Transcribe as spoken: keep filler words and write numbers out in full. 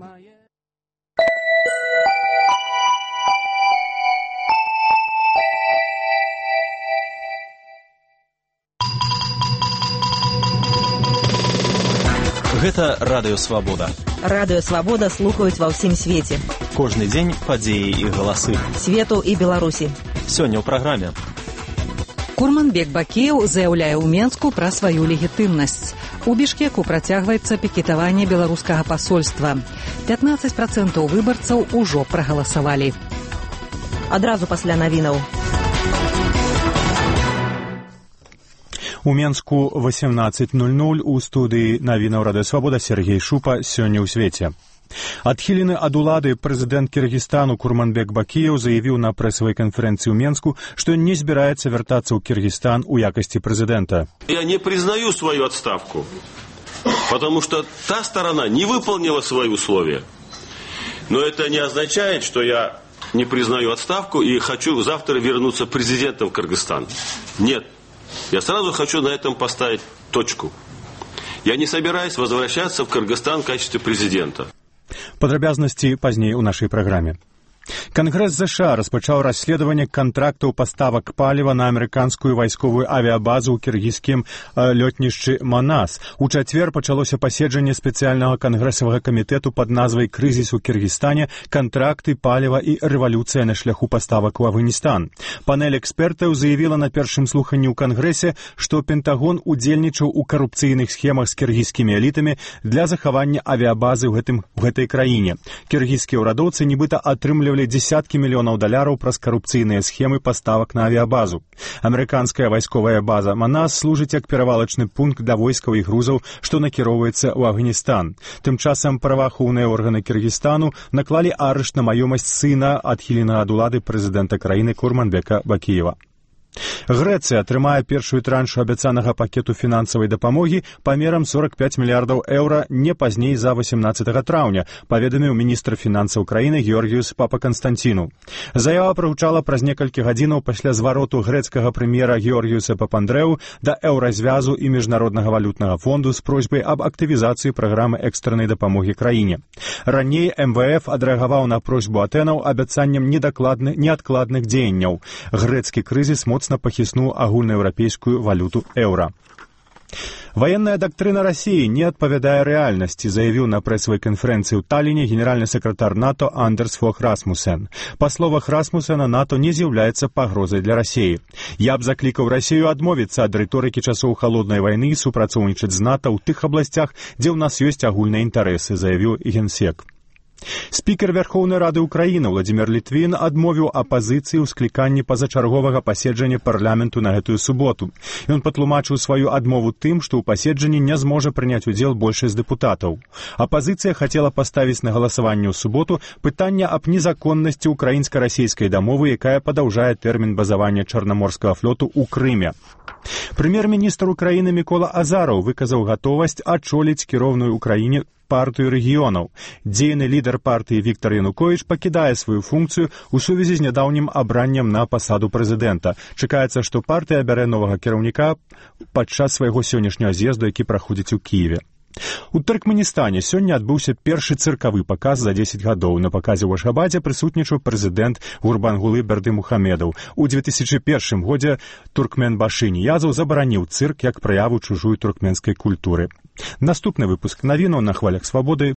Гэта Радыё Свабода. Радыё Свабода слухаюць ва ўсім свеце. Кожны дзень падзеі і галасы. Свету і Беларусі. Сёння ў праграме. Курманбек Бакіеў заяўляе ў Менску пра сваю легітымнасць. У Бішкеку працягваецца пікетаванне беларускага пасольства. пятнаццаць працэнтаў выбарцаў ужо прагаласавалі. Адразу пасля навінаў. У Менску восемнадцать ноль ноль у студыі навінаў Радыё Свабода Сергей Шупа сёння ў свеце. Адхілены ад улады прэзідэнт Кіргізстану Курманбек Бакіеў заявіў на прэсавай канферэнцыі ў Менску, што не збіраецца вяртацца ў Кіргізстан у якасці прэзідэнта. Я не признаю свою отставку, потому что та сторона не выполнила свои условия. Но это не означает, что я не признаю отставку и хочу завтра вернуться президентом в Кыргызстан. Нет. Я сразу хочу на этом поставить точку. Я не собираюсь возвращаться в Кыргызстан в качестве президента. Падрабязнасці пазней у нашай праграме. Кангрэс ЗША распачаў расследаванне кантрактаў паставак паліва на амерыканскую вайсковую авіябазу ў кіргізскім э, лётнішчы Манас. У чацвер пачалося паседжанне спецыяльнага кангрэсавага камітэту пад назвай «Крызіс у Кіргізстане. Кантракты, паліва і рэвалюцыя на шляху паставак у Афганістан». Панель экспертаў заявіла на першым слуханні ў Кангрэсе, што Пентагон удзельнічаў у карупцыйных схемах з кіргізскімі элітамі для захавання авіябазы ў гэтым, у гэтай краіне. Кіргізскія ўрадоўцы нібыта атрымлівалі десяткі мільёнаў даляраў праз карупцыйныя схемы паставак на авіябазу. Амерыканская вайсковая база Манас служыць як перавалачны пункт да войскаў і грузаў, што накіроўваецца ў Афганістан. Тым часам праваахоўныя органы Кіргізстану наклалі арышт на маёмасць сына адхіленага ад улады прэзідэнта краіны Курманбека Бакіева. Грэцыя атрымае першую траншу абяцанага пакету фінансавай дапамогі памерам сорок пять мільярдаў еўра не пазней за восемнадцатага траўня, паведаміў міністр фінансаў краіны Георгіюс Папаканстанціну. Заява прагучала праз некалькі гадзінаў пасля звароту грэцкага прэм'ера Георгіюса Папандрэу да еўразвязу і міжнароднага валютнага фонду з просьбай аб актывізацыі праграмы экстраннай дапамогі краіне. Раней эм вэ эф адрэагаваў на просьбу Атэнаў абяцаннем неадкладных дзеянняў. Грэцкі крызіс моцна пахіснуў агульнаеўрапейскую валюту еўра. Военная доктрина России не адпавядае рэальнасці, заявіў на прэсавай канферэнцыі ў Талліне генеральны сакратар НАТО Андерс Фог Расмусен. Па словах Расмусена, НАТО не з'яўляецца пагрозай для России. Я б заклікаў Россию адмовіцца ад рыторыкі часоў халоднай вайны і супрацоўнічаць з НАТО ў тых абласцях, дзе ў нас ёсць агульныя інтарэсы, заявіў генсек. Спікер Верхоўнай Рады Украіны Владзімір Літвін адмовіў апазіцыі ў скліканні пазачарговага паседжання парламенту на гэтую суботу. Ён патлумачыў сваю адмову тым, што ў паседжанні не зможа прыняць удзел большасць дэпутатаў. Апазіцыя хацела паставіць на галасаванне ў суботу пытанне аб незаконнасці украінска-расійскай дамовы, якая падаўжае тэрмін базавання Чарнаморскага флоту ў Крыме. Прэм'ер-міністр Украіны Мікола Азараў выказаў гатовасць ачоліць кіроўную Украіне партыю рэгіёнаў. Дзейны лідар партыі Віктор Януковіч пакідае сваю функцыю ў сувязі з нядаўнім абраннем на пасаду прэзідэнта. Чакаецца, што партыя абярэ новага кіраўніка падчас свайго сённяшняга з'езду, які праходзіць у Кіеве. У Туркменістане сёння адбыўся першы цыркавы паказ за дзесяць гадоў. На паказе ў Ашхабадзе прысутнічаў прэзідэнт Гурбангулы Бердымухамедаў. У две тысячи першым годзе Туркменбашы Ниязаў забараніў цырк як праяву чужой туркменскай культуры. Наступны выпуск навінаў на хвалях свабоды